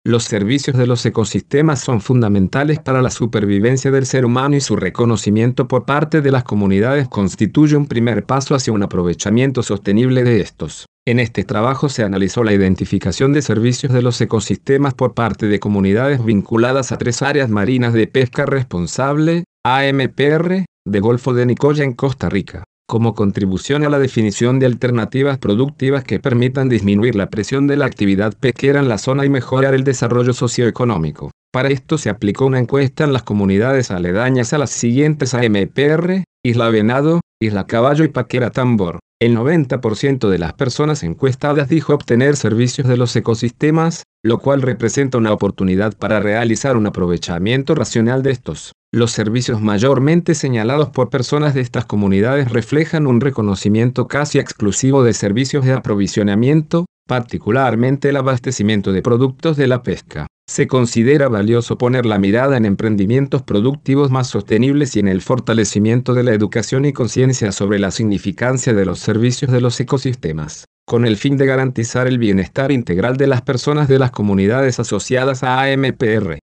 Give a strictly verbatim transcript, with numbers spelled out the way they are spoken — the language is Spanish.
Los servicios de los ecosistemas son fundamentales para la supervivencia del ser humano y su reconocimiento por parte de las comunidades constituye un primer paso hacia un aprovechamiento sostenible de estos. En este trabajo se analizó la identificación de servicios de los ecosistemas por parte de comunidades vinculadas a tres áreas marinas de pesca responsable, A M P R, de Golfo de Nicoya en Costa Rica, como contribución a la definición de alternativas productivas que permitan disminuir la presión de la actividad pesquera en la zona y mejorar el desarrollo socioeconómico. Para esto se aplicó una encuesta en las comunidades aledañas a las siguientes A M P R, Isla Venado, Isla Caballo y Paquera Tambor. El noventa por ciento de las personas encuestadas dijo obtener servicios de los ecosistemas, lo cual representa una oportunidad para realizar un aprovechamiento racional de estos. Los servicios mayormente señalados por personas de estas comunidades reflejan un reconocimiento casi exclusivo de servicios de aprovisionamiento, particularmente el abastecimiento de productos de la pesca. Se considera valioso poner la mirada en emprendimientos productivos más sostenibles y en el fortalecimiento de la educación y conciencia sobre la significancia de los servicios de los ecosistemas, con el fin de garantizar el bienestar integral de las personas de las comunidades asociadas a A M P R.